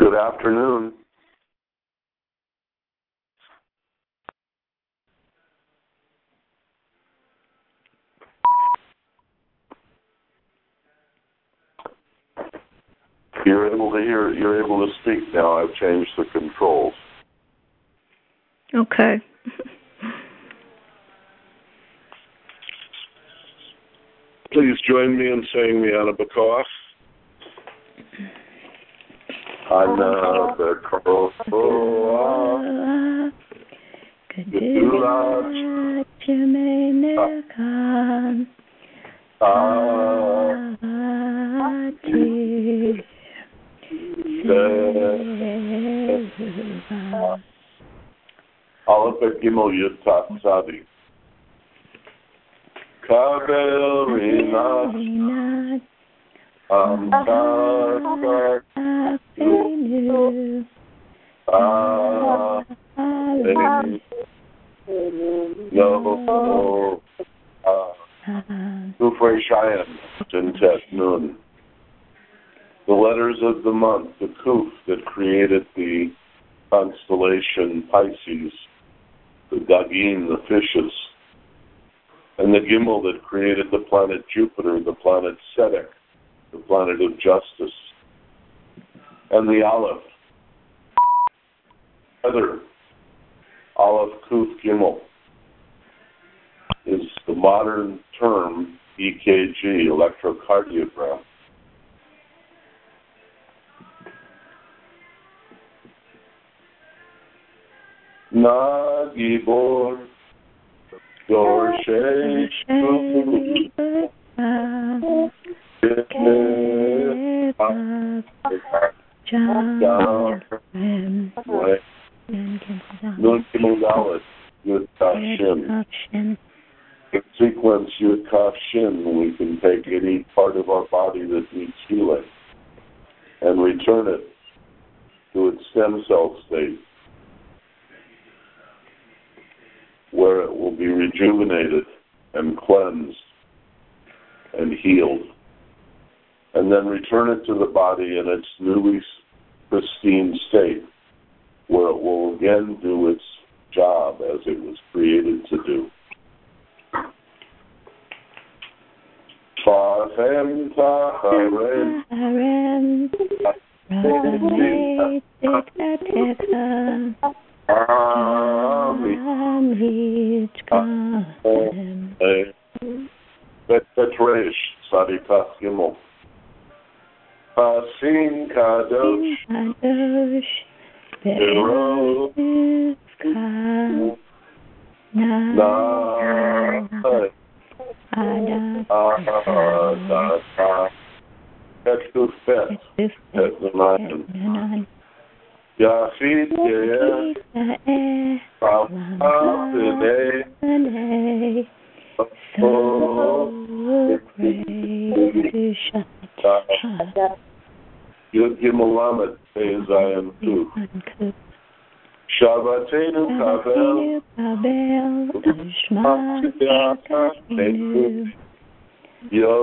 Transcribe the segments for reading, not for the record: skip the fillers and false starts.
Good afternoon. You're able to hear. You're able to speak now. I've changed the controls. Okay. Please join me in saying Miana Bakoff. Ana Bakoff. Gedulat Yemenekan Ati Aleph Gimel Yud Tat Tzadi. Kabel Rinat Amtar Afinu No Kufrei Shayan Jintet Nun. The letters of the month, the Kuf that created the constellation Pisces, the Dagin, the fishes, and the Gimel that created the planet Jupiter, the planet Sedek, the planet of justice, and the Aleph, Heather, Aleph Kuf Gimel, is the modern term EKG, electrocardiogram. Na Gibor Dorshei Nun Gimel Dalet Yud Kaf Shin. In sequence Yud Kaf Shin, we can take any part of our body that needs healing and return it to its stem cell state, where it will be rejuvenated and cleansed and healed, and then return it to the body in its newly pristine state, where it will again do its job as it was created to do. Fathem Taharem Betresh Sadikas Gimel Pasim Kadosh Berosh Ketufet Etnanan Yafid so great Yud Gimel Lamed Zayin Kuf Shabbatenu Kabel Yo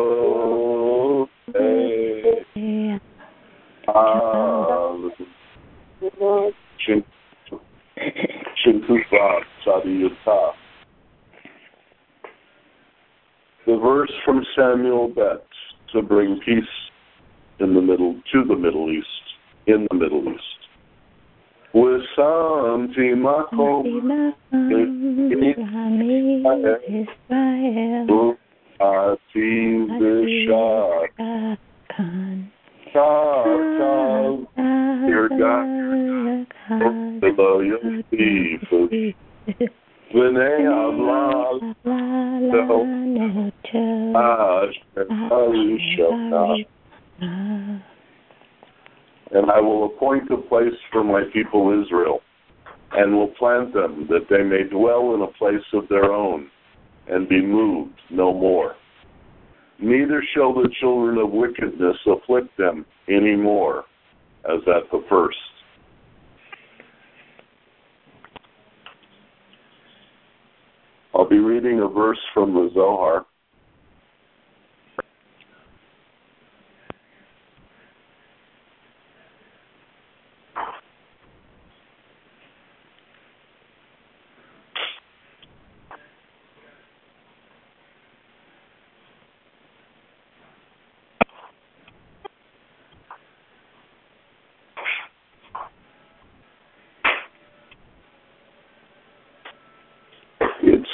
Shinkufa Sadi Yutah. The verse from Samuel Betts to bring peace in the Middle East, in the Middle East. Wissamti Makom Israel Atim Bishak Katav Irgat Below Yosef V'nei Ablal And I will appoint a place for my people Israel, and will plant them, that they may dwell in a place of their own, and be moved no more. Neither shall the children of wickedness afflict them any more, as at the first. I'll be reading a verse from the Zohar.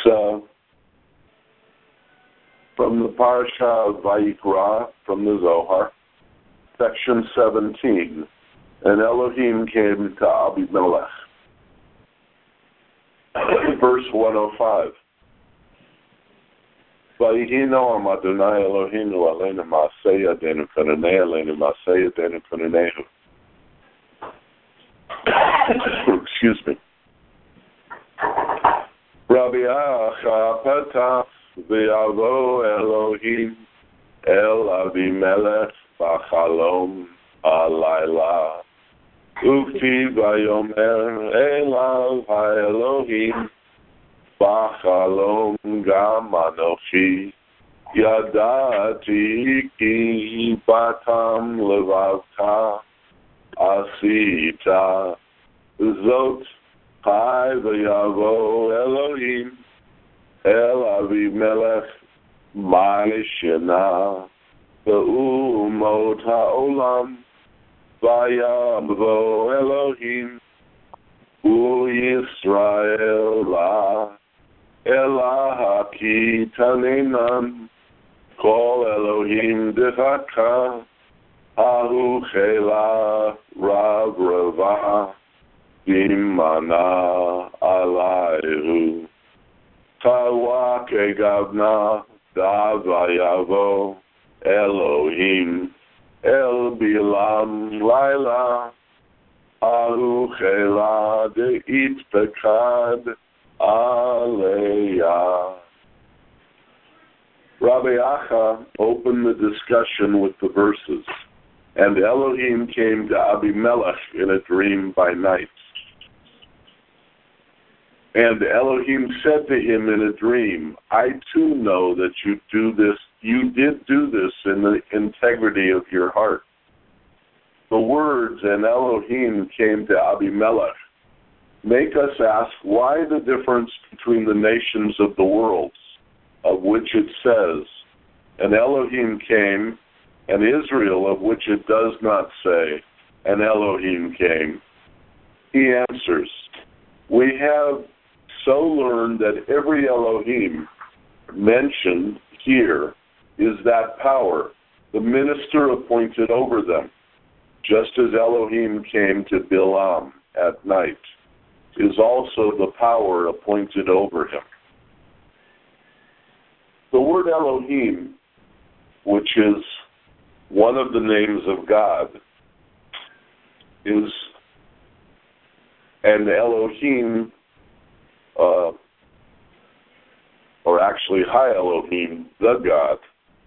from the Parasha of Vayikra, from the Zohar, section 17. And Elohim came to Abimelech. Verse 105. Vayihino am Adonai Eloheinu aleinu ma'aseh yadenu kananei aleinu ma'aseh yadenu kananehu. Excuse me. Rabbi Acha Patach v'yavo Elohim el Abimelech b'chalom alayla. Ukti vayomer elav ha'Elohim b'chalom gam anochi yadati ki batam levavta asita zot hai v'yavo Elohim el Avimelech ma'ishena v'umot ha'olam vayamvo Elohim u'Yisrael la elah ha'kitanenan kol Elohim devaka ahu chela rav rava bimana alayhu Tawa kegavna davayavo Elohim el bilam laila ahu chela deit pekad aleya. Rabbi Acha opened the discussion with the verses, and Elohim came to Abimelech in a dream by night. And Elohim said to him in a dream, I too know that you did do this in the integrity of your heart. The words, and Elohim came to Abimelech, make us ask why the difference between the nations of the worlds, of which it says, and Elohim came, and Israel, of which it does not say, and Elohim came. He answers, we have so learned that every Elohim mentioned here is that power, the minister appointed over them, just as Elohim came to Bilam at night, is also the power appointed over him. The word Elohim, which is one of the names of God, is an Elohim, or actually High Elohim, the God,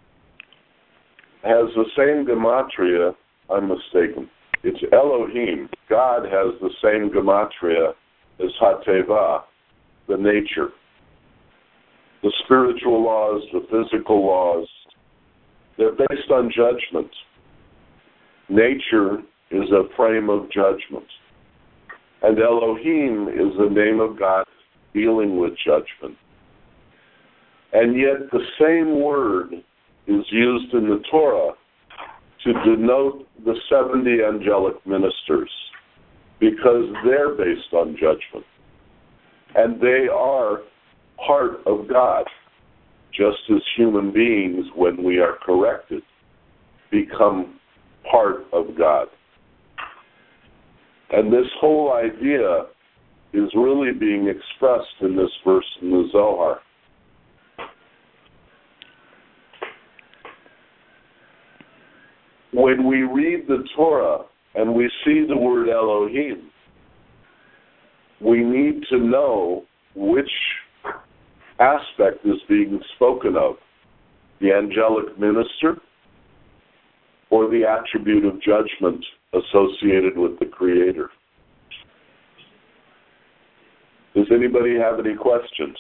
has the same gematria. I'm mistaken. It's Elohim. God has the same gematria as Hateva, the nature. The spiritual laws, the physical laws, they're based on judgment. Nature is a frame of judgment. And Elohim is the name of God dealing with judgment. And yet the same word is used in the Torah to denote the 70 angelic ministers, because they're based on judgment. And they are part of God, just as human beings, when we are corrected, become part of God. And this whole idea is really being expressed in this verse in the Zohar. When we read the Torah and we see the word Elohim, we need to know which aspect is being spoken of, the angelic minister or the attribute of judgment associated with the Creator. Does anybody have any questions?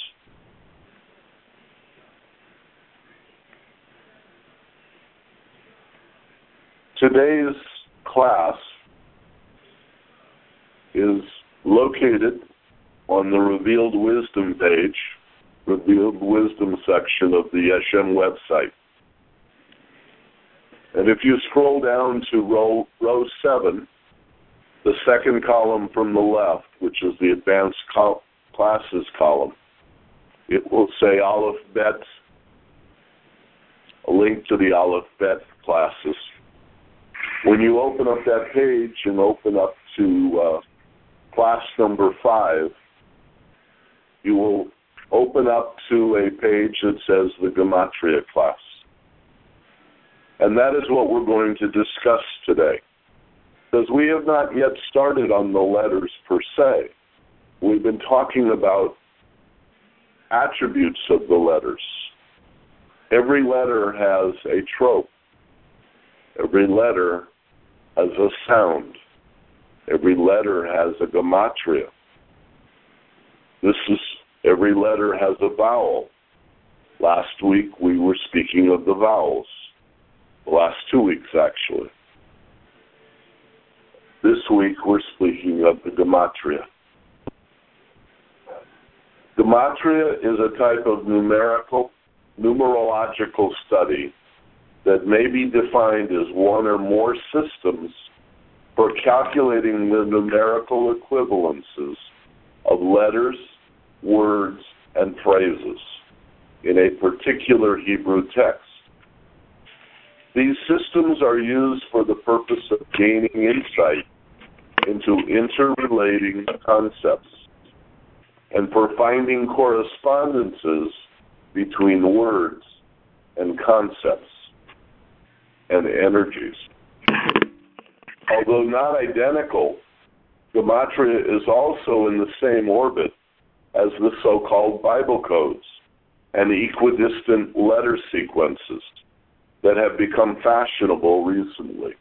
Today's class is located on the Revealed Wisdom page, Revealed Wisdom section of the Yeshem website. And if you scroll down to row 7, the second column from the left, which is the Advanced Classes column, it will say Aleph Bet, a link to the Aleph Bet classes. When you open up that page and open up to class number 5, you will open up to a page that says the Gematria class. And that is what we're going to discuss today. Because we have not yet started on the letters per se. We've been talking about attributes of the letters. Every letter has a trope. Every letter has a sound. Every letter has a gematria. Every letter has a vowel. Last week we were speaking of the vowels. The last 2 weeks, actually. This week we're speaking of the gematria. Gematria is a type of numerological study that may be defined as one or more systems for calculating the numerical equivalences of letters, words, and phrases in a particular Hebrew text. These systems are used for the purpose of gaining insight into interrelating concepts and for finding correspondences between words and concepts and energies. Although not identical, gematria is also in the same orbit as the so-called Bible codes and equidistant letter sequences that have become fashionable recently.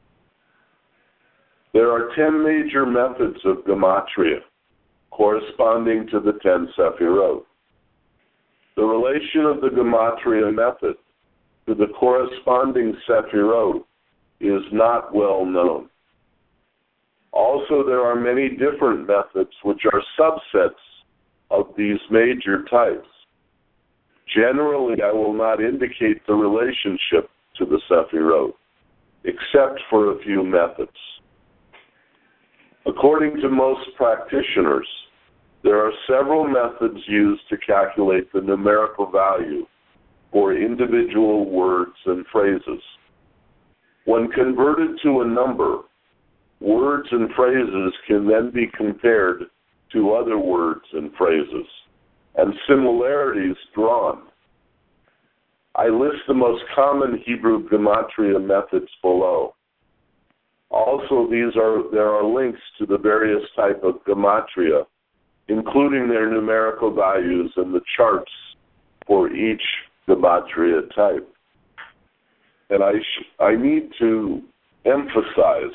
There are 10 major methods of gematria corresponding to the 10 Sephirot. The relation of the gematria method to the corresponding Sephirot is not well known. Also, there are many different methods which are subsets of these major types. Generally, I will not indicate the relationship to the Sephirot, except for a few methods. According to most practitioners, there are several methods used to calculate the numerical value for individual words and phrases. When converted to a number, words and phrases can then be compared to other words and phrases, and similarities drawn. I list the most common Hebrew gematria methods below. Also, there are links to the various types of gematria, including their numerical values and the charts for each gematria type. And I need to emphasize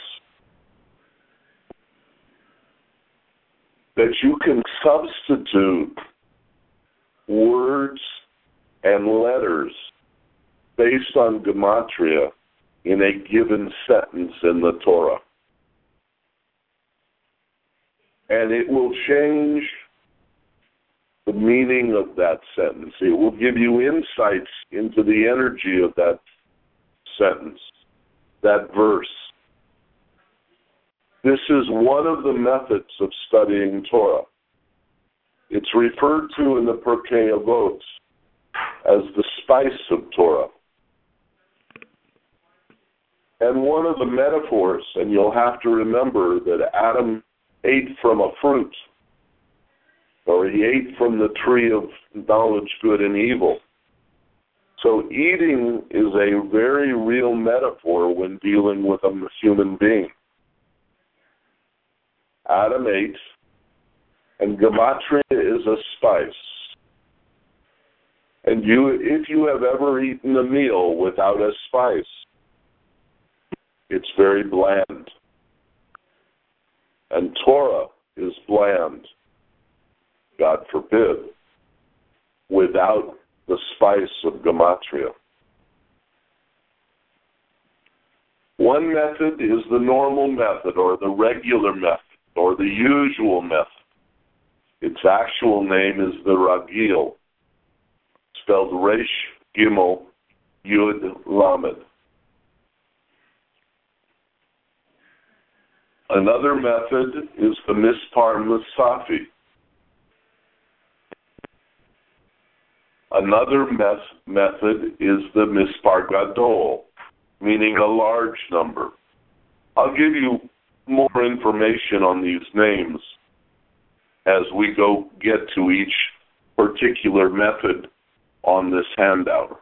that you can substitute words and letters based on gematria in a given sentence in the Torah. And it will change the meaning of that sentence. It will give you insights into the energy of that sentence, that verse. This is one of the methods of studying Torah. It's referred to in the Pirkei Avot as the spice of Torah. And one of the metaphors, and you'll have to remember that Adam ate from a fruit, or he ate from the tree of knowledge, good and evil. So eating is a very real metaphor when dealing with a human being. Adam ate, and gematria is a spice. And if you have ever eaten a meal without a spice, it's very bland. And Torah is bland, God forbid, without the spice of gematria. One method is the normal method, or the regular method, or the usual method. Its actual name is the Ragil, spelled Resh Gimel Yud Lamed. Another method is the Mispar Musafi. Another method is the Mispar Gadol, meaning a large number. I'll give you more information on these names as we get to each particular method on this handout.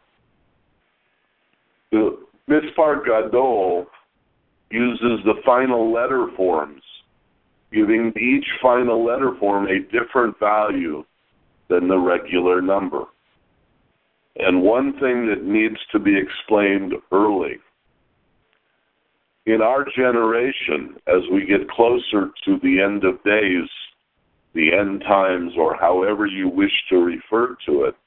The Mispar Gadol uses the final letter forms, giving each final letter form a different value than the regular number. And one thing that needs to be explained early, in our generation, as we get closer to the end of days, the end times, or however you wish to refer to it,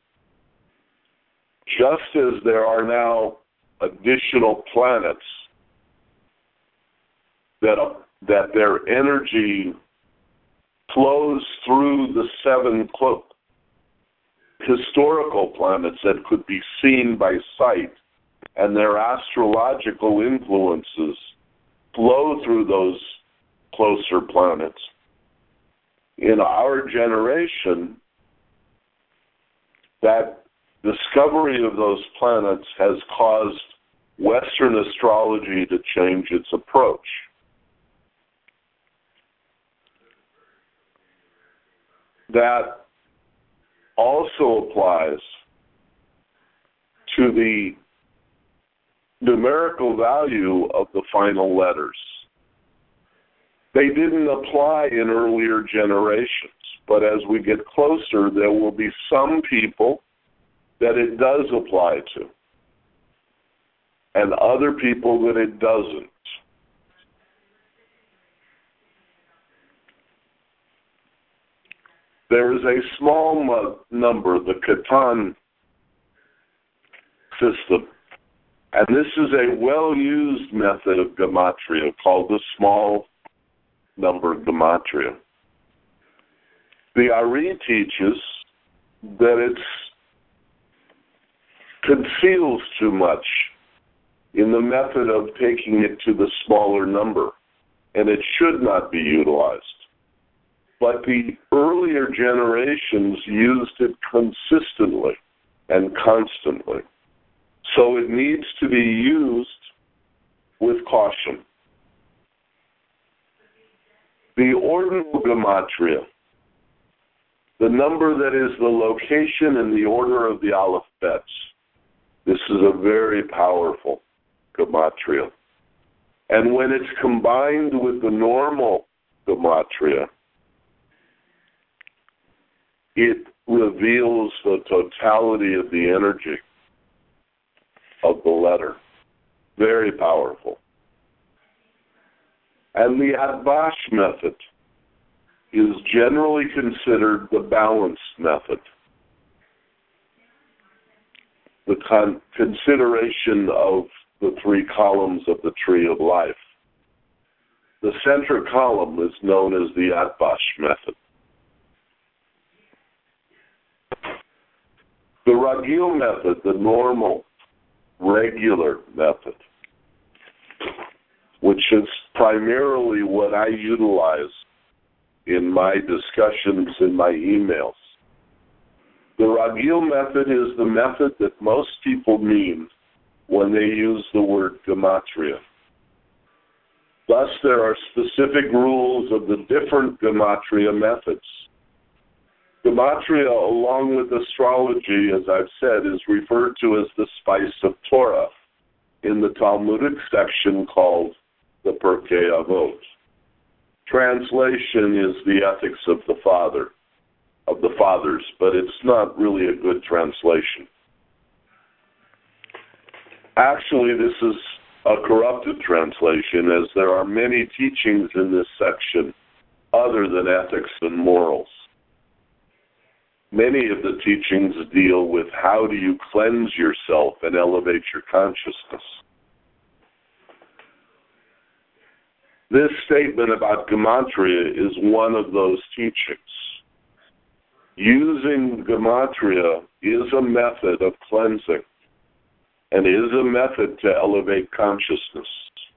just as there are now additional planets that their energy flows through the seven historical planets that could be seen by sight, and their astrological influences flow through those closer planets. In our generation, that discovery of those planets has caused Western astrology to change its approach. That also applies to the numerical value of the final letters. They didn't apply in earlier generations, but as we get closer, there will be some people that it does apply to, and other people that it doesn't. There is a small number, the Catan system, and this is a well-used method of gematria called the small number gematria. The Ari teaches that it conceals too much in the method of taking it to the smaller number, and it should not be utilized. But the earlier generations used it consistently and constantly. So it needs to be used with caution. The ordinal gematria, the number that is the location and the order of the alphabets, this is a very powerful gematria. And when it's combined with the normal gematria, it reveals the totality of the energy of the letter. Very powerful. And the Atbash method is generally considered the balanced method. The consideration of the three columns of the tree of life. The center column is known as the Atbash method. The Ragil method, the normal, regular method, which is primarily what I utilize in my discussions in my emails. The Ragil method is the method that most people mean when they use the word gematria. Thus, there are specific rules of the different gematria methods. Gematria, along with astrology, as I've said, is referred to as the spice of Torah in the Talmudic section called the Pirkei Avot. Translation is the ethics of the fathers, but it's not really a good translation. Actually, this is a corrupted translation, as there are many teachings in this section other than ethics and morals. Many of the teachings deal with how do you cleanse yourself and elevate your consciousness. This statement about gematria is one of those teachings. Using gematria is a method of cleansing and is a method to elevate consciousness.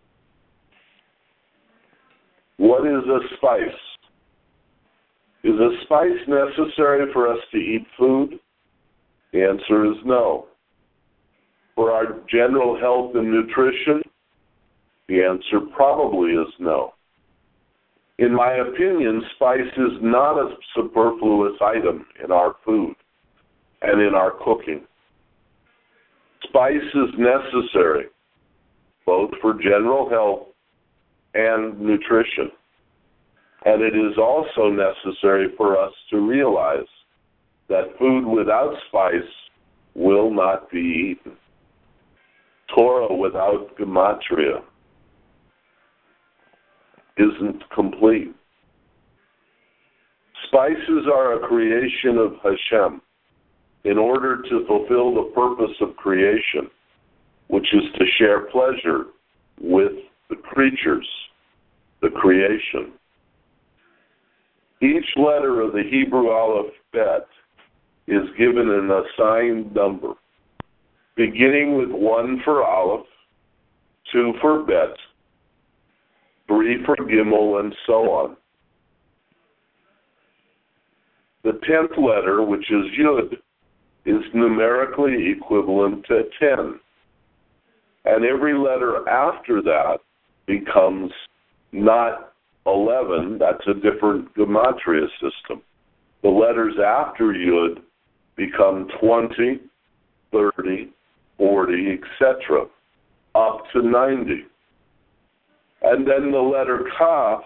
What is a spice? Is a spice necessary for us to eat food? The answer is no. For our general health and nutrition, the answer probably is no. In my opinion, spice is not a superfluous item in our food and in our cooking. Spice is necessary both for general health and nutrition. And it is also necessary for us to realize that food without spice will not be eaten. Torah without gematria isn't complete. Spices are a creation of Hashem in order to fulfill the purpose of creation, which is to share pleasure with the creatures, the creation. Each letter of the Hebrew alphabet is given an assigned number, beginning with 1 for Aleph, 2 for Bet, 3 for Gimel, and so on. The 10th letter, which is Yud, is numerically equivalent to 10. And every letter after that becomes not 11. That's a different gematria system. The letters after Yud become 20, 30, 40, etc., up to 90. And then the letter Kaf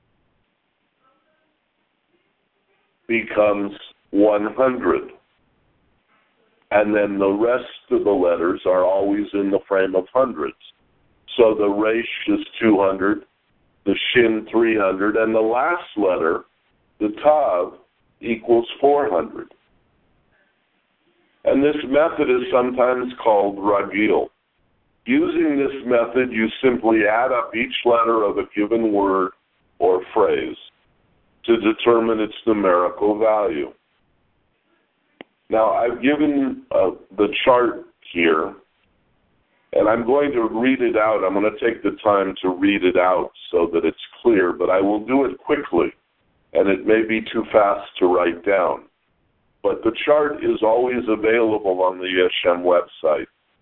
becomes 100. And then the rest of the letters are always in the frame of hundreds. So the Resh is 200, the Shin 300, and the last letter, the Tav, equals 400. And this method is sometimes called Ragil. Using this method, you simply add up each letter of a given word or phrase to determine its numerical value. Now, I've given the chart here, and I'm going to read it out. I'm going to take the time to read it out so that it's clear, but I will do it quickly, and it may be too fast to write down. But the chart is always available on the Yeshem website.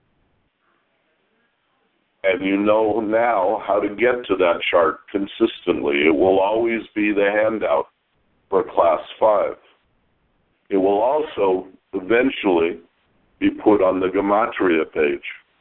And you know now how to get to that chart consistently. It will always be the handout for Class 5. It will also eventually be put on the gematria page.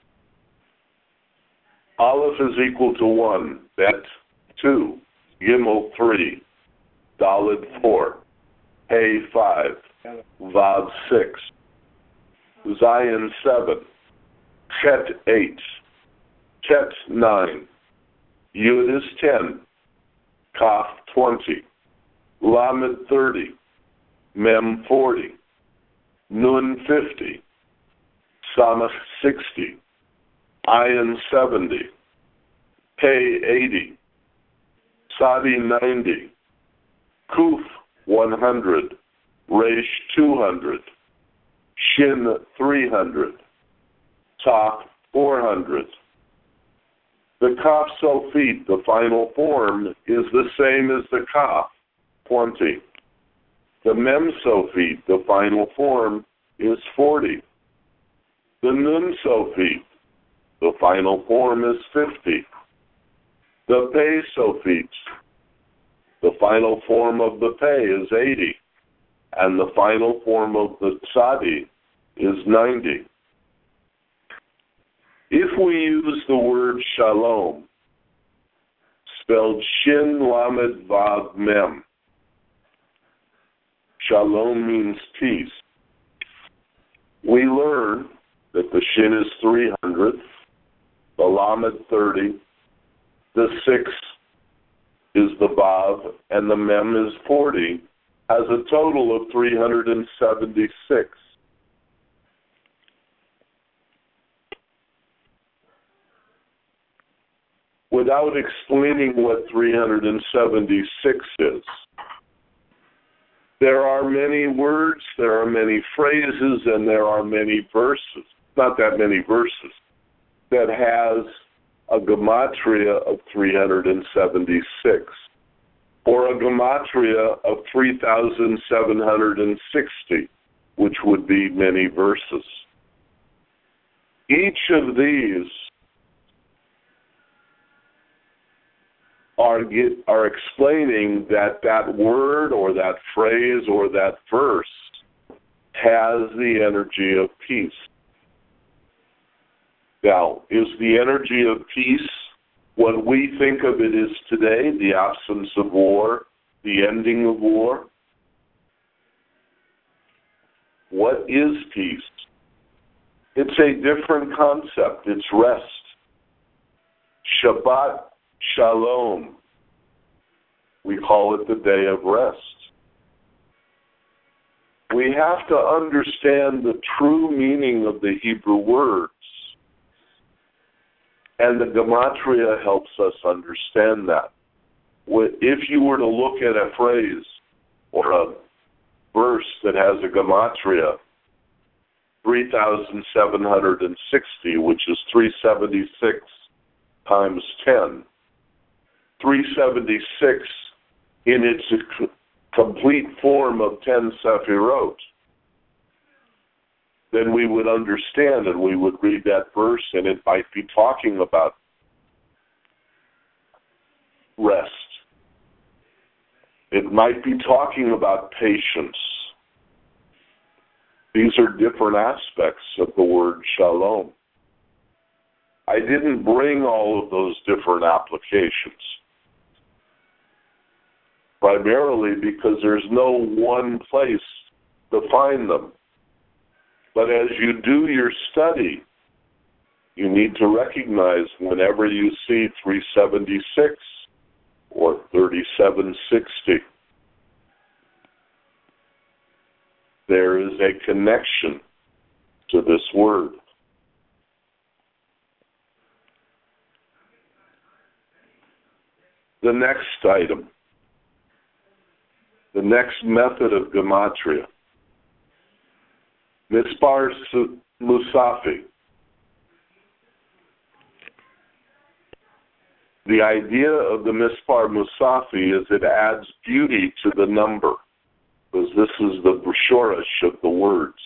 Aleph is equal to 1, Bet 2, Gimel 3, Daled 4, Hey 5, Vav 6, Zayin 7, Chet 8, Chet 9, Yud is 10, Kaf 20, Lamed 30, Mem 40, Nun 50, Samach 60, Ayin 70, Pei 80, Sadi 90, Kuf 100, Resh 200, Shin 300, Taf 400. The Kaf Sofit, the final form, is the same as the Kaf, 20. The Mem Sofit, the final form, is 40. The Nun Sofit, the final form, is 50. The Pei Sofit, the final form of the Pei, is 80. And the final form of the Tzadi is 90. If we use the word Shalom, spelled Shin Lamed Vav Mem, Shalom means peace. We learn that the Shin is 300, the Lamed 30, the 6 is the Vav, and the Mem is 40, has a total of 376. Without explaining what 376 is, there are many words, there are many phrases, and there are many verses, not that many verses, that has a gematria of 376, or a gematria of 3,760, which would be many verses. Each of these are explaining that word or that phrase or that verse has the energy of peace. Now, is the energy of peace what we think of it as today, the absence of war, the ending of war? What is peace? It's a different concept. It's rest. Shabbat Shalom. We call it the day of rest. We have to understand the true meaning of the Hebrew words. And the Gematria helps us understand that. If you were to look at a phrase or a verse that has a Gematria, 3,760, which is 376 times 10, 376 in its complete form of 10 Sefirot, then we would understand and we would read that verse and it might be talking about rest. It might be talking about patience. These are different aspects of the word shalom. I didn't bring all of those different applications, primarily because there's no one place to find them. But as you do your study, you need to recognize whenever you see 376 or 3760, there is a connection to this word. The next item, the next method of Gematria, Mispar Musafi. The idea of the Mispar Musafi is it adds beauty to the number, because this is the shoresh of the words.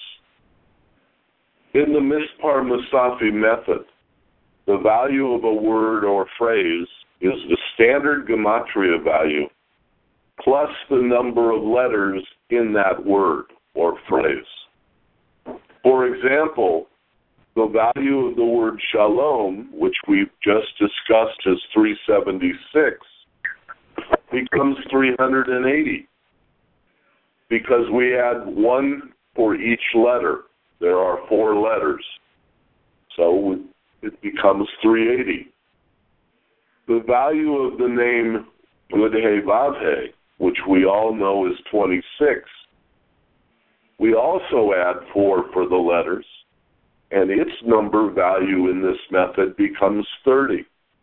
In the Mispar Musafi method, the value of a word or phrase is the standard Gematria value plus the number of letters in that word or phrase. For example, the value of the word shalom, which we've just discussed as 376, becomes 380 because we add one for each letter. There are 4 letters. So it becomes 380. The value of the name Yud-He Vav-He, which we all know is 26, we also add 4 for the letters, and its number value in this method becomes 30.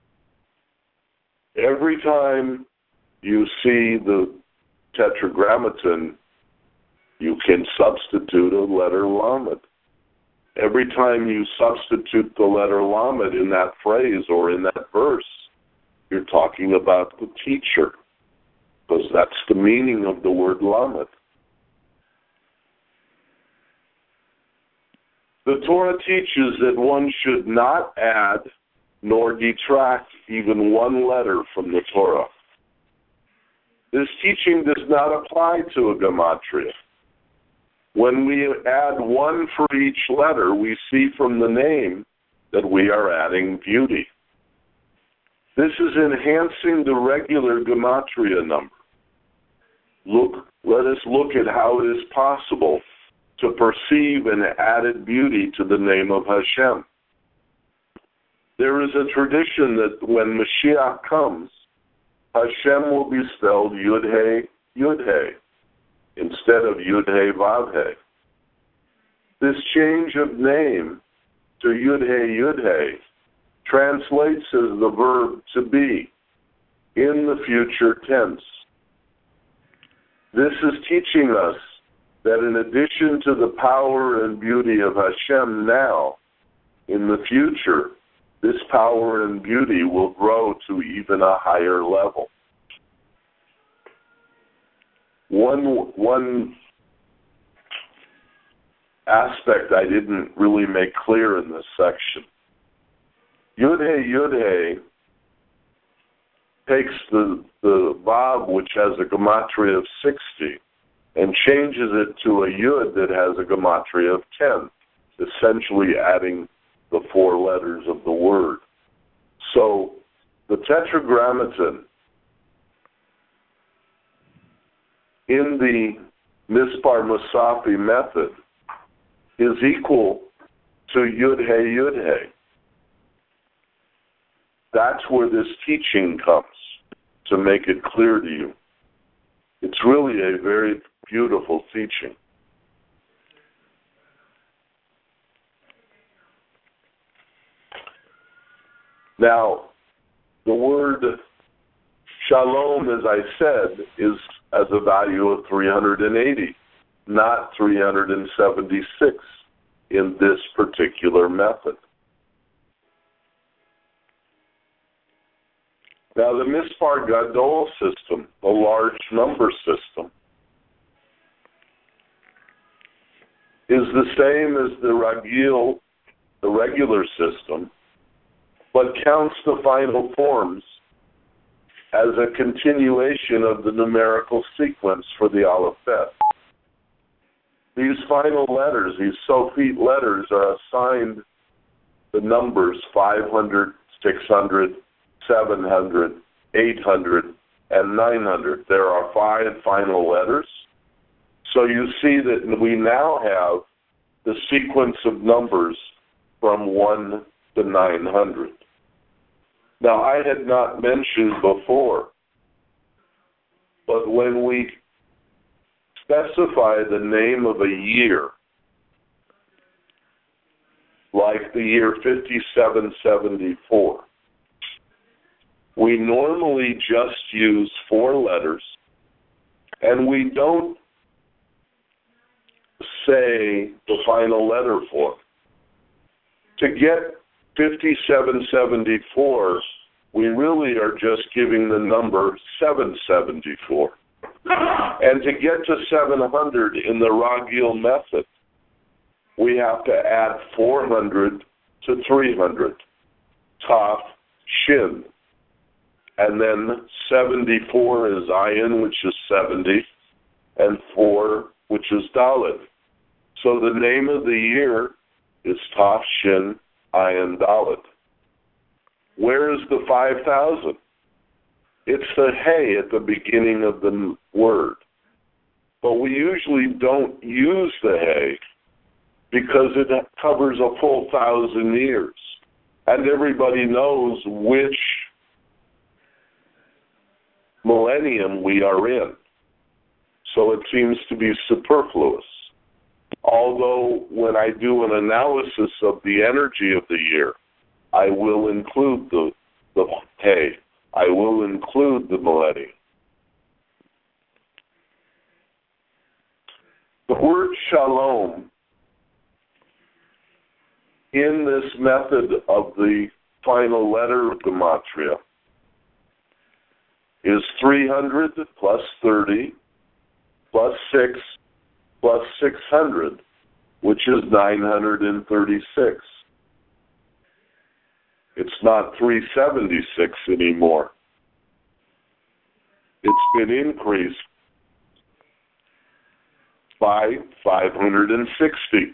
Every time you see the Tetragrammaton, you can substitute a letter Lamed. Every time you substitute the letter Lamed in that phrase or in that verse, you're talking about the teacher, because that's the meaning of the word Lamed. The Torah teaches that one should not add nor detract even one letter from the Torah. This teaching does not apply to a Gematria. When we add 1 for each letter, we see from the name that we are adding beauty. This is enhancing the regular Gematria number. Let us look at how it is possible to perceive an added beauty to the name of Hashem. There is a tradition that when Mashiach comes, Hashem will be spelled Yud-He, Yud-He, instead of Yud-He, Vav-He. This change of name to Yud-He, Yud-He translates as the verb to be in the future tense. This is teaching us that in addition to the power and beauty of Hashem now, in the future, this power and beauty will grow to even a higher level. One aspect I didn't really make clear in this section. Yud-Hey takes the Vav, which has a gematria of 60, and changes it to a Yud that has a gematria of 10, essentially adding the 4 letters of the word. So the Tetragrammaton in the Mispar Musafi method is equal to Yud-Hey. That's where this teaching comes, to make it clear to you. It's really a very beautiful teaching. Now, the word shalom, as I said, is as a value of 380, not 376 in this particular method. Now, the Mispar Gadol system, the large number system, is the same as the Ragil, the regular system, but counts the final forms as a continuation of the numerical sequence for the Aleph Bet. These final letters, these Sophite letters, are assigned the numbers 500, 600, 700, 800, and 900. There are 5 final letters. So you see that we now have the sequence of numbers from 1 to 900. Now, I had not mentioned before, but when we specify the name of a year, like the year 5774, we normally just use 4 letters, and we don't say the final letter for it. To get 5774, we really are just giving the number 774. And to get to 700 in the Ragil method, we have to add 400 to 300, Taf, Shin. And then 74 is Ayin, which is 70, and 4, which is Dalet. So the name of the year is Taf, Shin, Ayin, Dalet. Where is the 5,000? It's the Hey at the beginning of the word. But we usually don't use the Hey because it covers a full 1,000 years. And everybody knows which millennium we are in. So it seems to be superfluous. Although when I do an analysis of the energy of the year, I will include the Hey. I will include the millennium. The word shalom in this method of the final letter of gematria is 300 plus 30 plus 6 plus 600, which is 936. It's not 376 anymore. It's been increased by 560.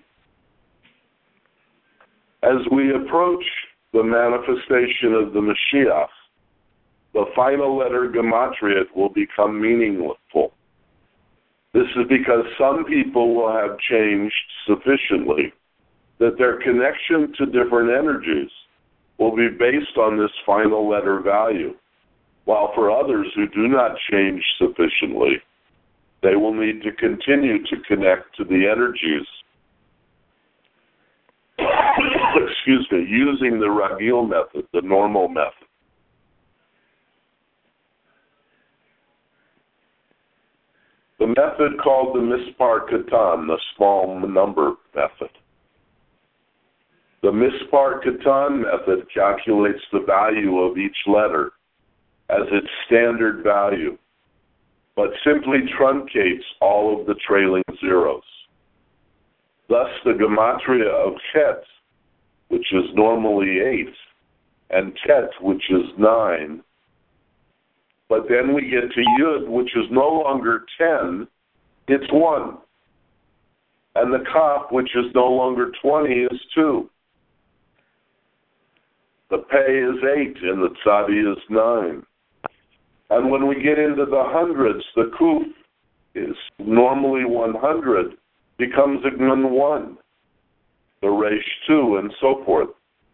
As we approach the manifestation of the Mashiach, the final letter gematria will become meaningful. This is because some people will have changed sufficiently that their connection to different energies will be based on this final letter value, while for others who do not change sufficiently, they will need to continue to connect to the energies using the Ragil method, the normal method. The method called the Mispar Katan, the small number method. The Mispar Katan method calculates the value of each letter as its standard value, but simply truncates all of the trailing zeros. Thus, the gematria of Chet, which is normally 8, and Tet, which is 9. But then we get to Yud, which is no longer 10, it's 1. And the Kaf, which is no longer 20, is 2. The Pei is 8, and the Tzadi is 9. And when we get into the hundreds, the Kuf is normally 100, becomes a Gun 1, the Resh 2, and so forth.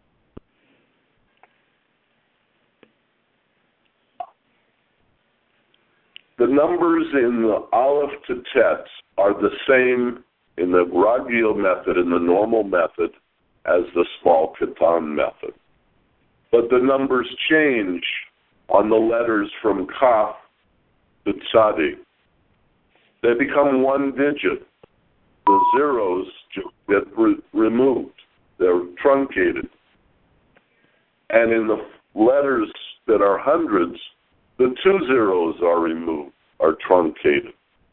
The numbers in the Aleph to Tet are the same in the Ragil method, in the normal method, as the small Katan method. But the numbers change on the letters from Kaf to Tzadi. They become one digit. The zeros get removed. They're truncated. And in the letters that are hundreds, the 2 zeros are removed, are truncated.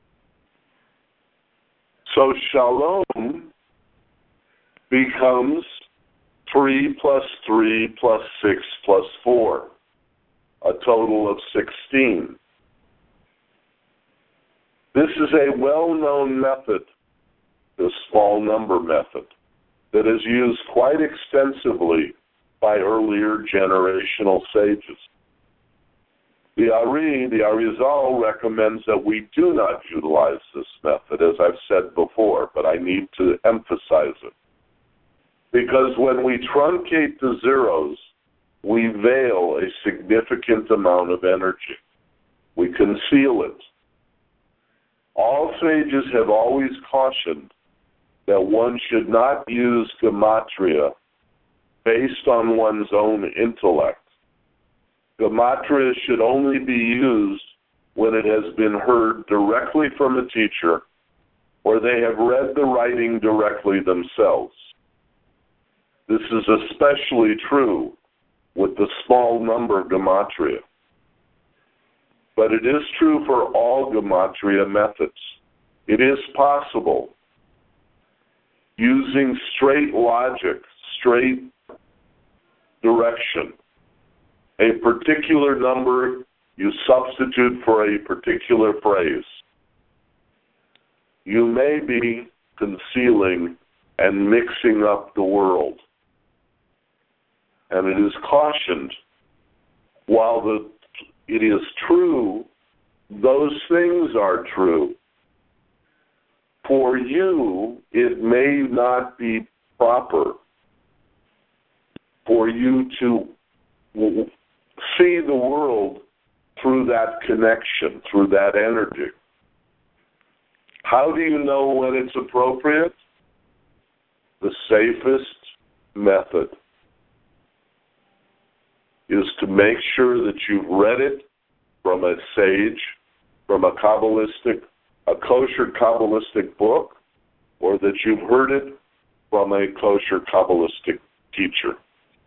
So Shalom becomes 3 plus 3 plus 6 plus 4, a total of 16. This is a well-known method, the small number method, that is used quite extensively by earlier generational sages. The Arizal recommends that we do not utilize this method, as I've said before, but I need to emphasize it. Because when we truncate the zeros, we veil a significant amount of energy. We conceal it. All sages have always cautioned that one should not use gematria based on one's own intellect. Gematria should only be used when it has been heard directly from a teacher or they have read the writing directly themselves. This is especially true with the small number gematria. But it is true for all gematria methods. It is possible, using straight logic, straight direction, a particular number you substitute for a particular phrase. You may be concealing and mixing up the world. And it is cautioned, while it is true, those things are true. For you, it may not be proper for you to see the world through that connection, through that energy. How do you know when it's appropriate? The safest method is to make sure that you've read it from a sage, from a kosher Kabbalistic book, or that you've heard it from a kosher Kabbalistic teacher.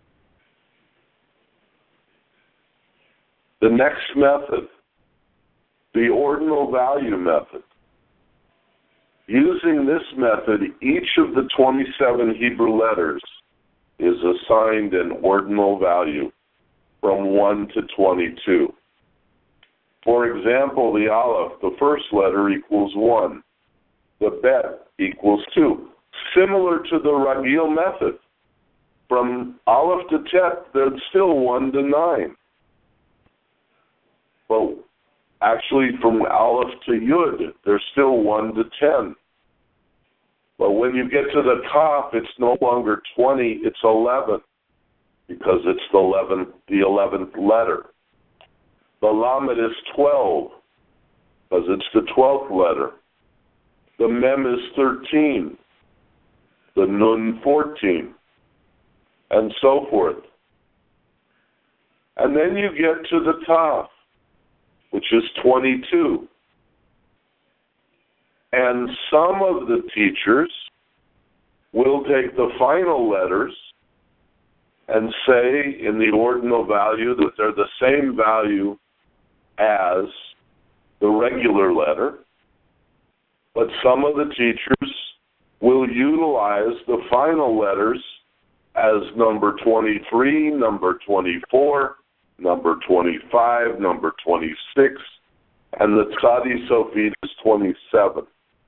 The next method, the ordinal value method. Using this method, each of the 27 Hebrew letters is assigned an ordinal value from 1 to 22. For example, the Aleph, the first letter, equals 1. The Bet equals 2. Similar to the Ragil method. From Aleph to Tet, there's still 1 to 9. But actually, from Aleph to Yud, there's still 1 to 10. But when you get to the Kaf, it's no longer 20, it's 11, because it's the 11th letter. The Lamed is 12, because it's the 12th letter. The Mem is 13, the Nun 14, and so forth. And then you get to the Taf, which is 22. And some of the teachers will take the final letters and say in the ordinal value that they're the same value as the regular letter, but some of the teachers we'll utilize the final letters as number 23, number 24, number 25, number 26, and the Tzadi Sofit is 27.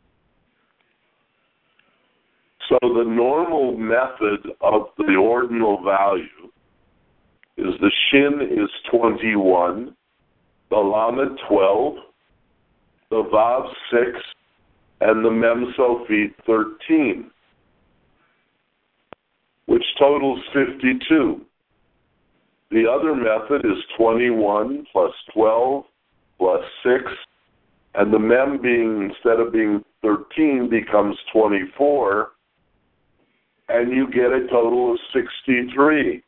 So the normal method of the ordinal value is the Shin is 21, the Lamed 12, the Vav 6, and the Mem Sofit 13, which totals 52. The other method is 21 plus 12 plus 6, and the Mem being, instead of being 13, becomes 24, and you get a total of 63.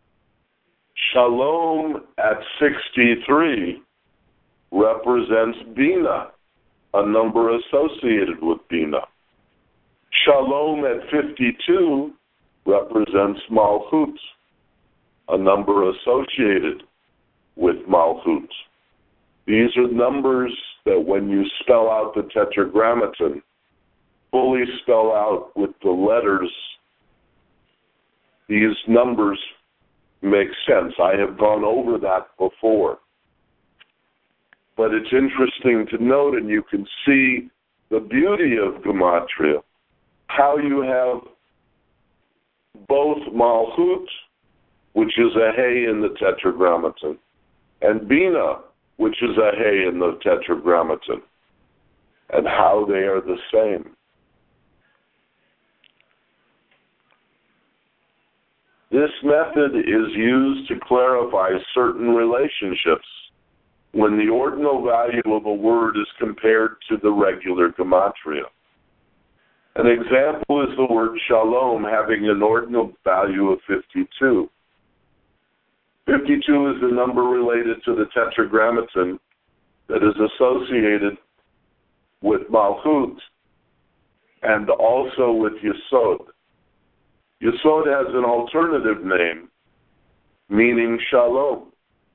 Shalom at 63 represents Bina, a number associated with Bina. Shalom at 52 represents Malchut, a number associated with Malchut. These are numbers that when you spell out the Tetragrammaton, fully spell out with the letters, these numbers make sense. I have gone over that before. But it's interesting to note, and you can see the beauty of Gematria, how you have both Malchut, which is a Hey in the Tetragrammaton, and Bina, which is a Hey in the Tetragrammaton, and how they are the same. This method is used to clarify certain relationships when the ordinal value of a word is compared to the regular Gematria. An example is the word Shalom having an ordinal value of 52. 52 is the number related to the Tetragrammaton that is associated with Malchut and also with Yesod. Yesod has an alternative name, meaning Shalom.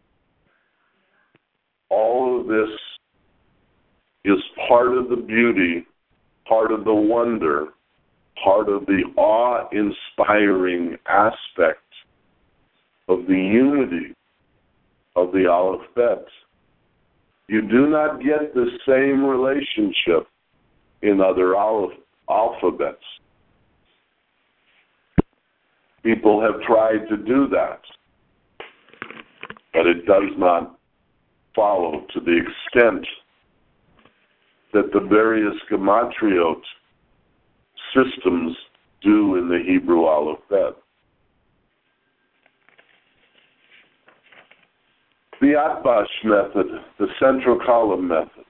All of this is part of the beauty, part of the wonder, part of the awe-inspiring aspect of the unity of the Aleph Bet. You do not get the same relationship in other alphabets. People have tried to do that, but it does not follow to the extent that the various Gematriot systems do in the Hebrew Aleph Bet. The Atbash method, the central column method.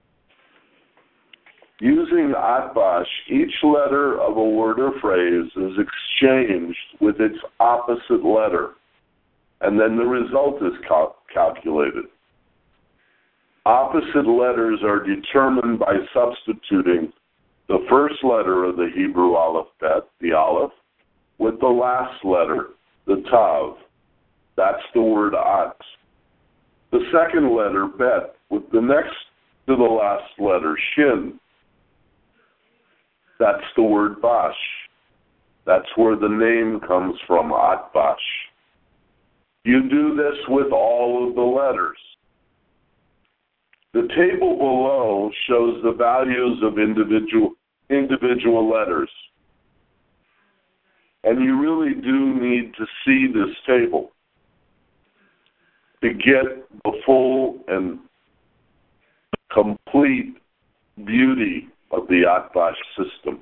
Using Atbash, each letter of a word or phrase is exchanged with its opposite letter, and then the result is calculated. Opposite letters are determined by substituting the first letter of the Hebrew Aleph Bet, the Aleph, with the last letter, the Tav. That's the word At. The second letter, Bet, with the next to the last letter, Shin. That's the word Bash. That's where the name comes from, Atbash. You do this with all of the letters. The table below shows the values of individual letters. And you really do need to see this table to get the full and complete beauty of the Atbash system.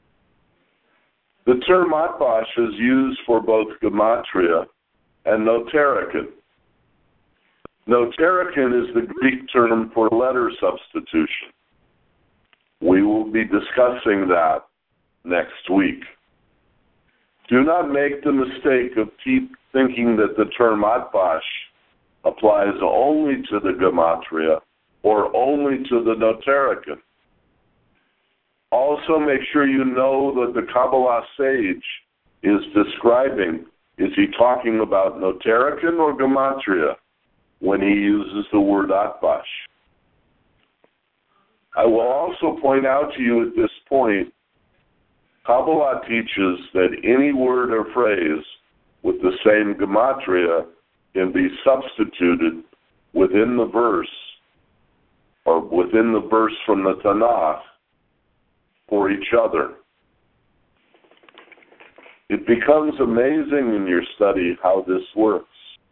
The term Atbash is used for both Gematria and Noterican. Noterican is the Greek term for letter substitution. We will be discussing that next week. Do not make the mistake of thinking that the term Atbash applies only to the Gematria or only to the Noterican. Also, make sure you know that the Kabbalah sage is describing, is he talking about Noterican or Gematria when he uses the word Atbash? I will also point out to you at this point Kabbalah teaches that any word or phrase with the same gematria can be substituted within the verse or within the verse from the Tanakh for each other. It becomes amazing in your study how this works.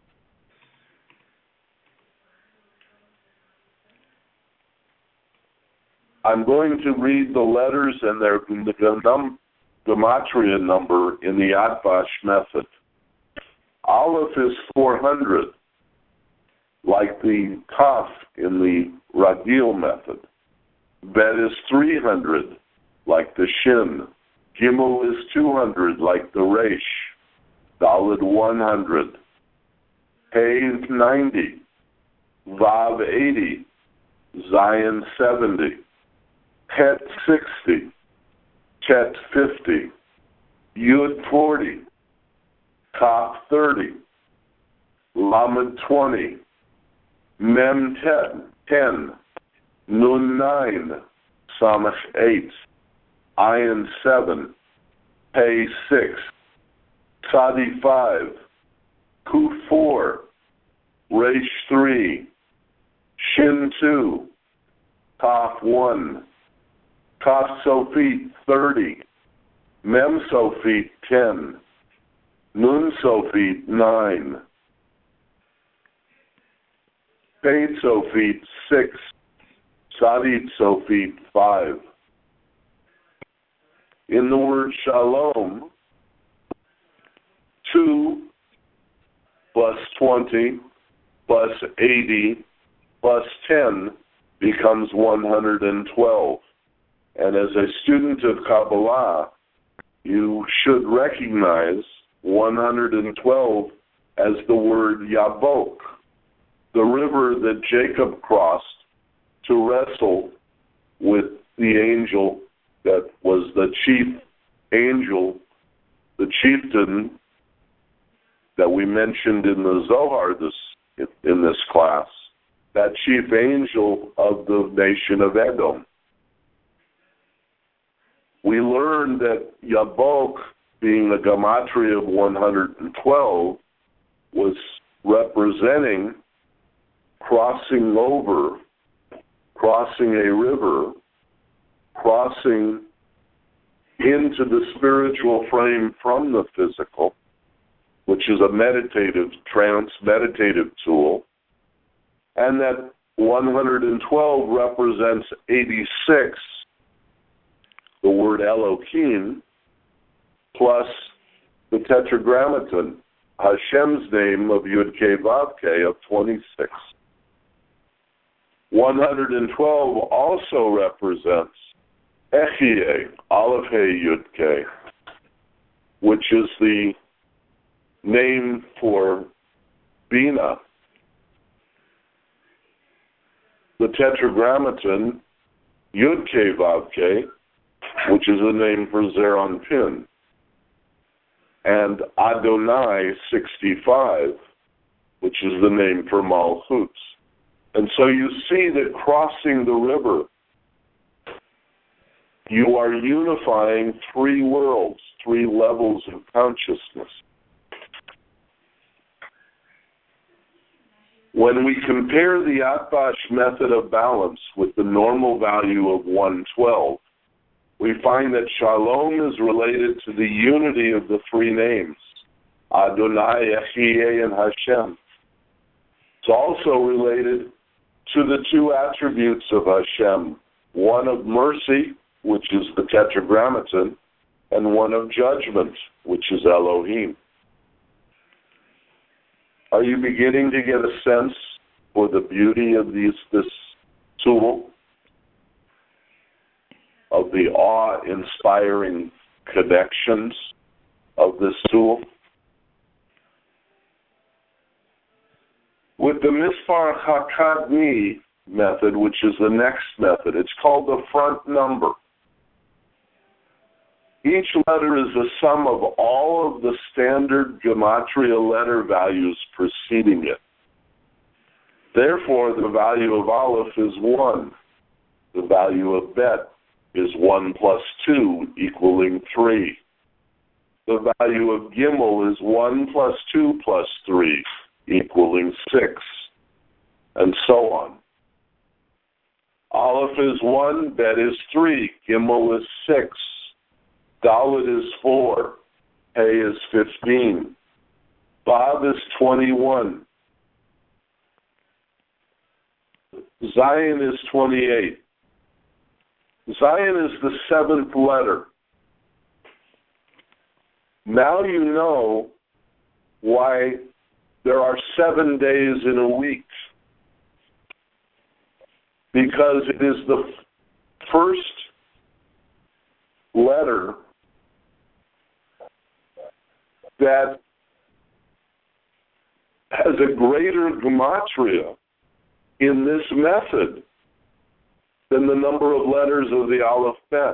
I'm going to read the letters and their gematria number in the Atbash method. Aleph is 400, like the Kaf in the Ragil method. Bet is 300, like the Shin. Gimel is 200, like the Resh. Daled 100. Hey 90. Vav 80. Zion 70. Het 60. Tet 50. Yud 40. Kaf 30. Lamed 20. Mem 10. Nun 9. Samach 8. Ayin 7. Pei 6. Tzadi 5. Kuf 4. Resh 3. Shin 2. Kaf 1. Kaf Sofit 30. Mem Sofit 10. Nun Sofit 9. Pei Sofit 6. Tzadid Sofit 5. In the word shalom, 2 plus 20 plus 80 plus 10 becomes 112. And as a student of Kabbalah, you should recognize 112 as the word Yabok, the river that Jacob crossed to wrestle with the angel that was the chief angel, the chieftain that we mentioned in the Zohar in this class, that chief angel of the nation of Edom. We learned that Yabok, being a gematria of 112, was representing crossing over, crossing a river, crossing into the spiritual frame from the physical, which is a meditative tool, and that 112 represents 86, the word Elohim, plus the Tetragrammaton, Hashem's name of Yud-Kei Vav-Kei of 26. 112 also represents Echie, Aleph He Yud-Kei, which is the name for Bina. The Tetragrammaton, Yud-Kei Vav-Kei, which is a name for Zeron Pin. And Adonai 65, which is the name for Malchut. And so you see that crossing the river, you are unifying 3 worlds, 3 levels of consciousness. When we compare the Atbash method of balance with the normal value of 112, we find that Shalom is related to the unity of the 3 names, Adonai, Echie, and Hashem. It's also related to the 2 attributes of Hashem, one of mercy, which is the Tetragrammaton, and one of judgment, which is Elohim. Are you beginning to get a sense for the beauty of this tool, of the awe-inspiring connections of this tool? With the Misfar Hakadmi method, which is the next method, it's called the front number. Each letter is the sum of all of the standard gematria letter values preceding it. Therefore, the value of Aleph is 1. The value of Bet is 1 plus 2 equaling 3. The value of Gimel is 1 plus 2 plus 3 equaling 6, and so on. Aleph is 1, Bet is 3, Gimel is 6, Dalet is 4, Hey is 15, Vav is 21, Zion is 28. Zion is the 7th letter. Now you know why there are 7 days in a week. Because it is the first letter that has a greater gematria in this method than the number of letters of the Aleph Bet.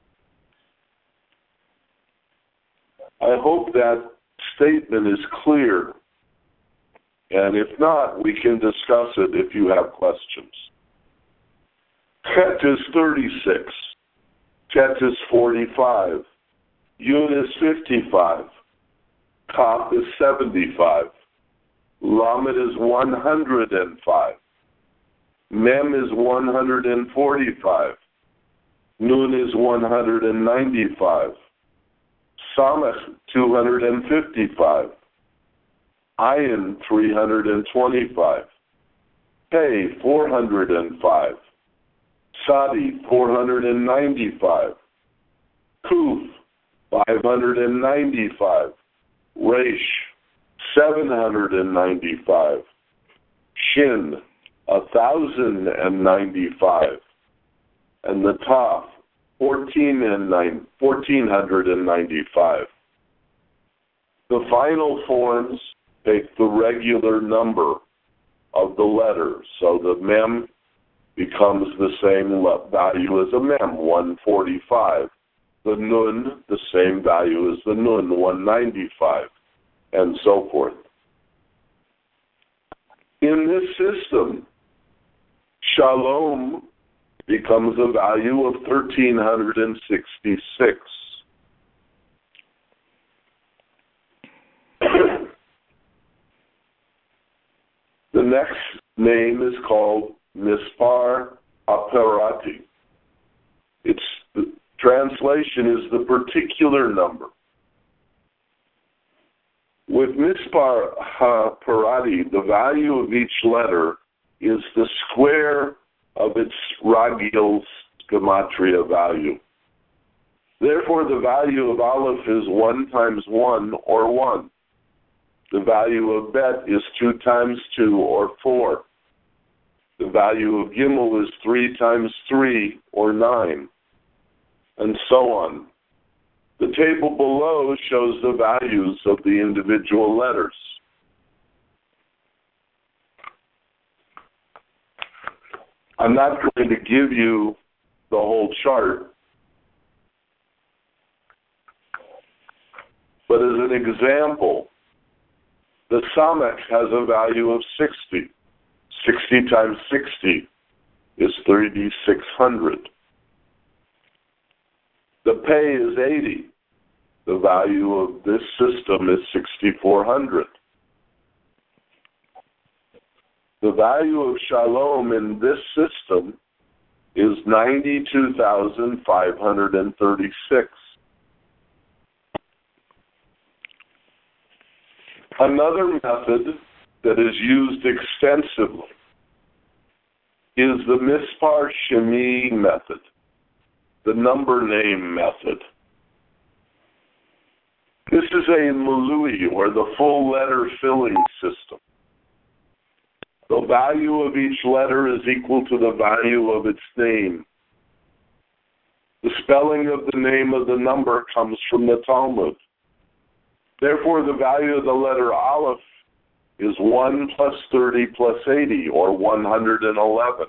I hope that statement is clear, and if not, we can discuss it if you have questions. Tet is 36, Tet is 45, Yud is 55, Kaf is 75, Lamed is 105, Mem is 145, Nun is 195, Samech 255, Ayin 325, Pei 405, Sadi 495, Kuf 595, Resh 795, Shin 1,095, and the Taf 1,495. The final forms take the regular number of the letters, so the Mem becomes the same value as a Mem, 145. The Nun, the same value as the Nun, 195, and so forth. In this system, Shalom becomes a value of 1,366. The next name is called Mispar Haperati. Its translation is the particular number. With Mispar Haperati, the value of each letter is the square of its Ragil's gematria value. Therefore, the value of Aleph is 1 times 1, or 1. The value of Bet is 2 times 2, or 4. The value of Gimel is 3 times 3, or 9, and so on. The table below shows the values of the individual letters. I'm not going to give you the whole chart, but as an example, the Samech has a value of 60. 60 times 60 is 3,600. The Pei is 80. The value of this system is 6,400. The value of Shalom in this system is 92,536. Another method that is used extensively is the Mispar Shemi method, the number name method. This is a Malui, or the full letter filling system. The value of each letter is equal to the value of its name. The spelling of the name of the number comes from the Talmud. Therefore, the value of the letter Aleph is 1 plus 30 plus 80, or 111.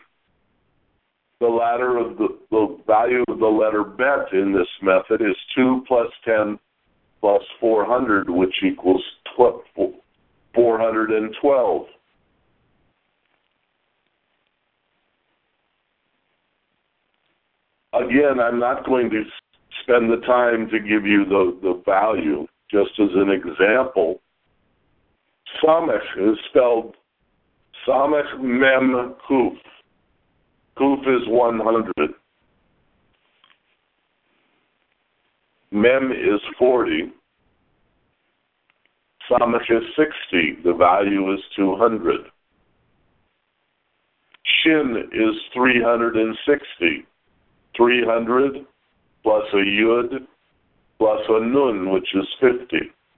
The value of the letter Bet in this method is 2 plus 10 plus 400, which equals 412. Again, I'm not going to spend the time to give you the value. Just as an example, Samech is spelled Samech Mem Kuf. Kuf is 100. Mem is 40. Samech is 60. The value is 200. Shin is 360. 300 plus a Yud plus a Nun, which is 50.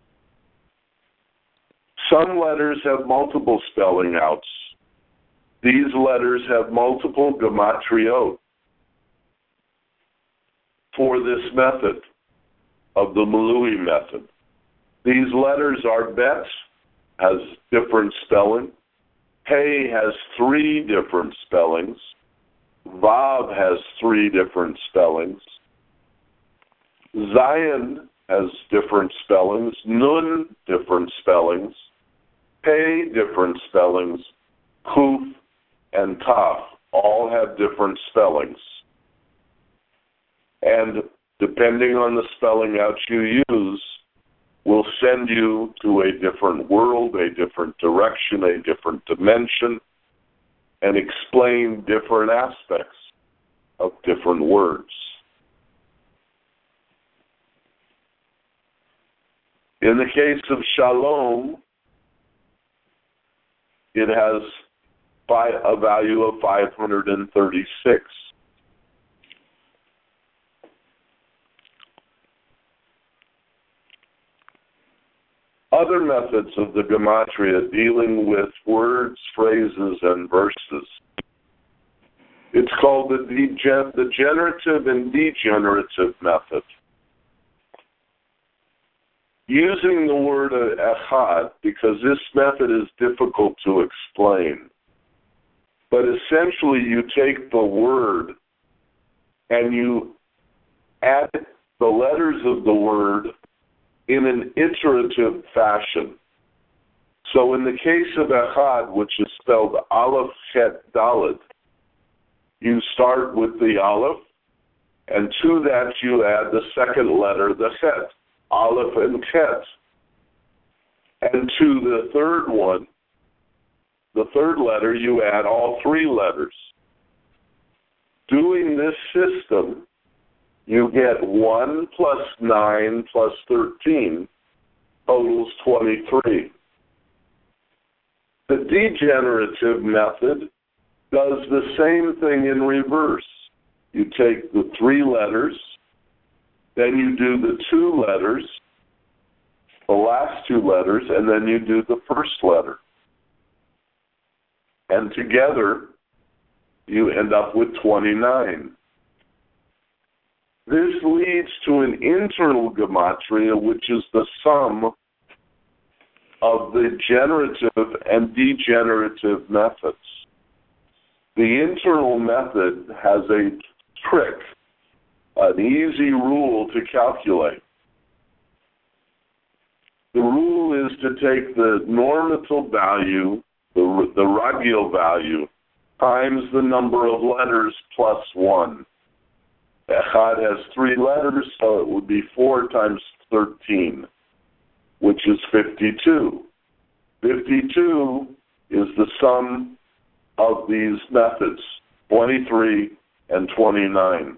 Some letters have multiple spelling outs. These letters have multiple gematriot for this method of the Milui method. These letters are Bet, has different spelling. Hey has 3 different spellings. Vav has 3 different spellings. Zion has different spellings. Nun, different spellings. Pei, different spellings. Kuf and Taf all have different spellings. And depending on the spelling out you use, will send you to a different world, a different direction, a different dimension, and explain different aspects of different words. In the case of Shalom, it has a value of 536. Other methods of the Gematria dealing with words, phrases, and verses. It's called the generative and degenerative method. Using the word echad, because this method is difficult to explain. But essentially you take the word and you add the letters of the word in an iterative fashion. So in the case of echad, which is spelled Aleph Chet Daled, you start with the Aleph, and to that you add the second letter, the Chet, Aleph and Chet. And to the third one, the third letter, you add all 3 letters. Doing this system, you get 1 plus 9 plus 13 totals 23. The degenerative method does the same thing in reverse. You take the 3 letters, then you do the 2 letters, the last 2 letters, and then you do the first letter. And together, you end up with 29. This leads to an internal gematria, which is the sum of the generative and degenerative methods. The internal method has a trick, an easy rule to calculate. The rule is to take the normative value, the radial value, times the number of letters plus 1. Echad has 3 letters, so it would be 4 times 13, which is 52. 52 is the sum of these methods, 23 and 29.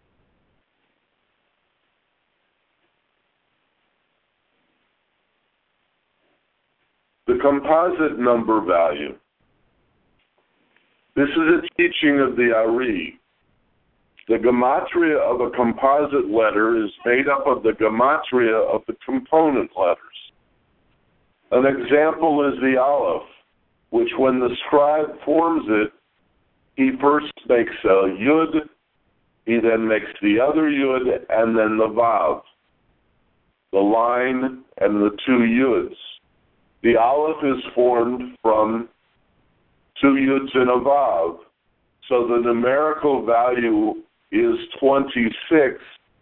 The composite number value. This is a teaching of the Ari. The gematria of a composite letter is made up of the gematria of the component letters. An example is the Aleph, which when the scribe forms it, he first makes a Yud, he then makes the other Yud, and then the Vav, the line and the 2 Yuds. The Aleph is formed from 2 Yuds and a Vav, so the numerical value is 26,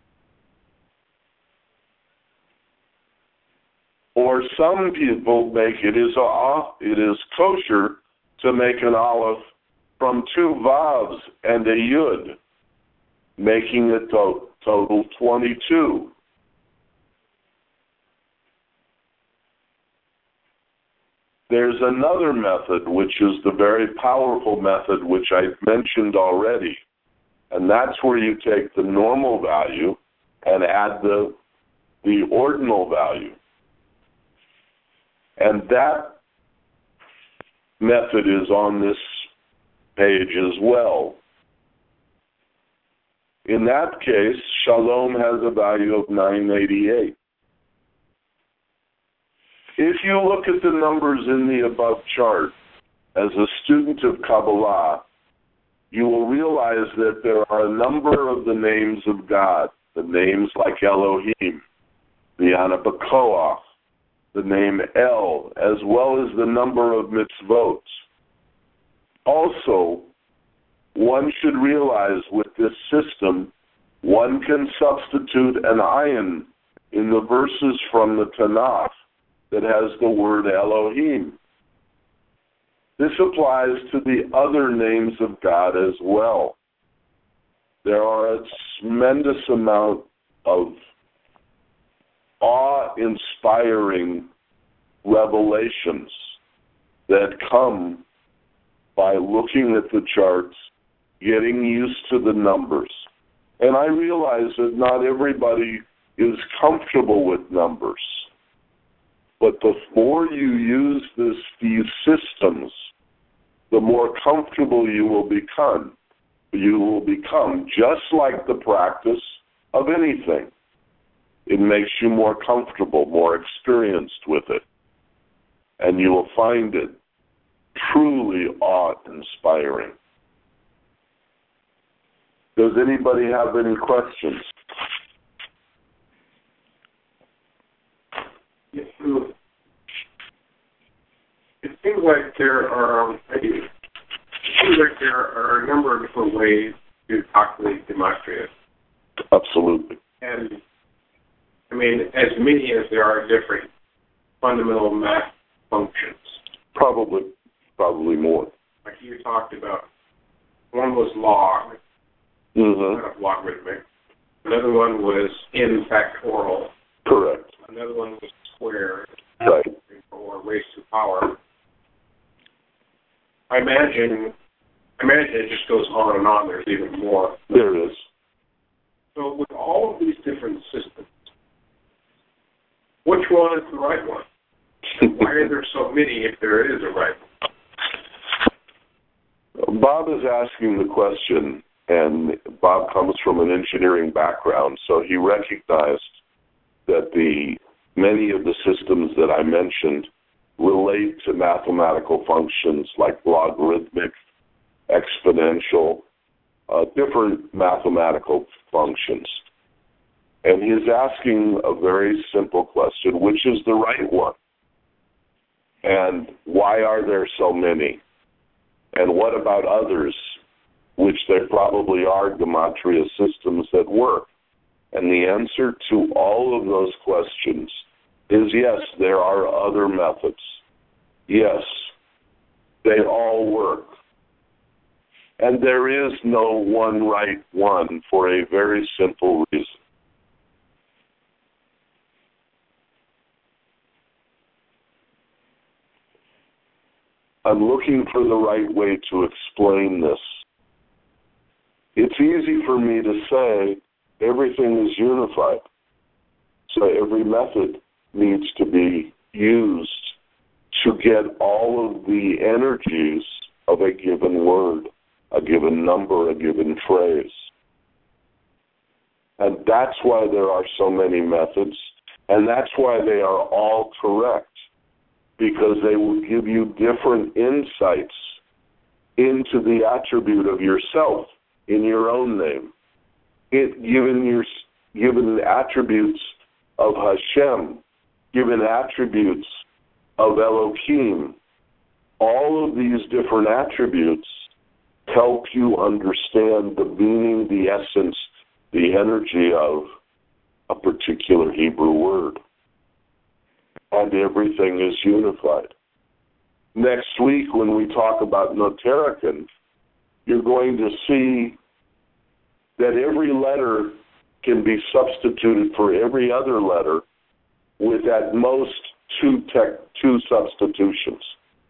or some people make it is kosher to make an Aleph from 2 Vavs and a Yud. making it total 22. There's another method, which is the very powerful method, which I've mentioned already, and that's where you take the normal value and add the ordinal value. And that method is on this page as well. In that case, Shalom has a value of 988. If you look at the numbers in the above chart, as a student of Kabbalah, you will realize that there are a number of the names of God, the names like Elohim, the Anabakoach, the name El, as well as the number of mitzvot. Also, one should realize with this system, one can substitute an ayin in the verses from the Tanakh that has the word Elohim. This applies to the other names of God as well. There are a tremendous amount of awe-inspiring revelations that come by looking at the charts, getting used to the numbers. And I realize that not everybody is comfortable with numbers. But the more you use these systems, the more comfortable you will become. You will become just like the practice of anything. It makes you more comfortable, more experienced with it. And you will find it truly awe-inspiring. Does anybody have any questions? Yes, it seems like there are a number of different ways to calculate gematria. Absolutely. And I mean, as many as there are different fundamental math functions. Probably more. Like you talked about, one was log, kind of logarithmic. Another one was n factorial. Correct. Another one was square, right, or raised to power. I imagine it just goes on and on. There's even more. There is. So with all of these different systems, which one is the right one? Why are there so many if there is a right one? Bob is asking the question, and Bob comes from an engineering background, so he recognized that many of the systems that I mentioned relate to mathematical functions like logarithmic, exponential, different mathematical functions. And he's asking a very simple question, which is the right one? And why are there so many? And what about others, which there probably are gematria systems that work? And the answer to all of those questions is yes, there are other methods. Yes, they all work. And there is no one right one for a very simple reason. I'm looking for the right way to explain this. It's easy for me to say everything is unified. So every method needs to be used to get all of the energies of a given word, a given number, a given phrase. And that's why there are so many methods, and that's why they are all correct, because they will give you different insights into the attribute of yourself in your own name. Given attributes of Hashem, given attributes of Elohim, all of these different attributes help you understand the meaning, the essence, the energy of a particular Hebrew word. And everything is unified. Next week, when we talk about Noterican, you're going to see that every letter can be substituted for every other letter with at most two substitutions.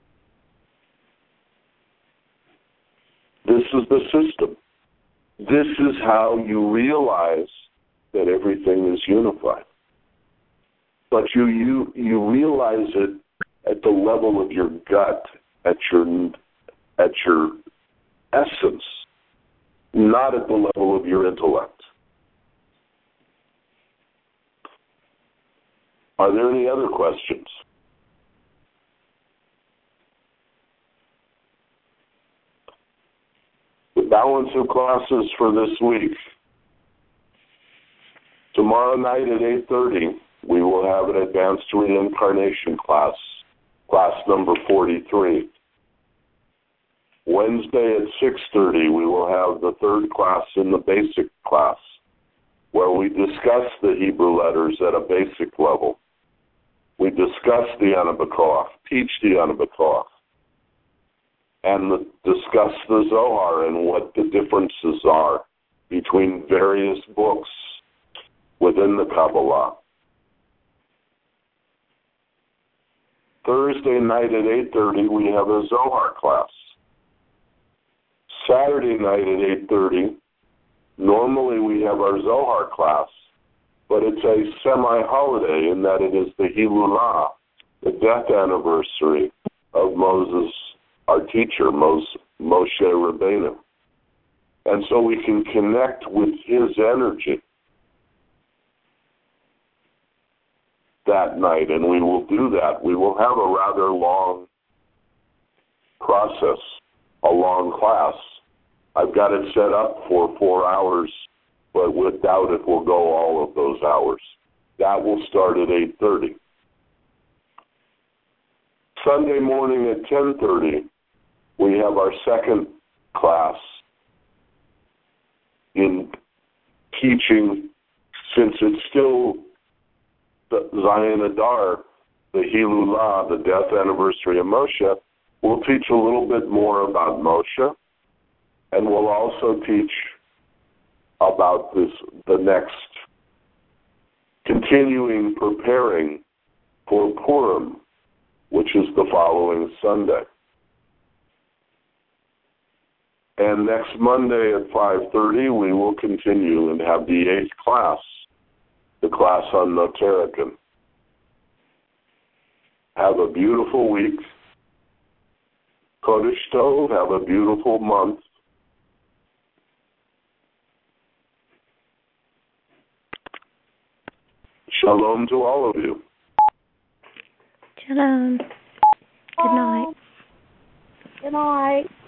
This is the system. This is how you realize that everything is unified. But you realize it at the level of your gut, at your essence, not at the level of your intellect. Are there any other questions? The balance of classes for this week. Tomorrow night at 8:30, we will have an advanced reincarnation class, class number 43. Wednesday at 6:30, we will have the third class in the basic class, where we discuss the Hebrew letters at a basic level. We discuss the Anabakoth, teach the Anabakoth, and discuss the Zohar and what the differences are between various books within the Kabbalah. Thursday night at 8:30, we have a Zohar class. Saturday night at 8:30, normally we have our Zohar class, but it's a semi-holiday in that it is the Hilulah, the death anniversary of Moses, our teacher, Moshe Rabbeinu. And so we can connect with his energy that night, and we will do that. We will have a rather long process, a long class. I've got it set up for 4 hours, but without it will go all of those hours. That will start at 8:30. Sunday morning at 10:30, we have our second class in teaching, since it's still the Zion Adar, the Hilulah, the death anniversary of Moshe. We'll teach a little bit more about Moshe, and we'll also teach about the next, continuing preparing for Purim, which is the following Sunday. And next Monday at 5:30, we will continue and have the 8th class, the class on Noterican. Have a beautiful week. Kodesh Tov, have a beautiful month. Shalom to all of you. Shalom. Good night. Good night.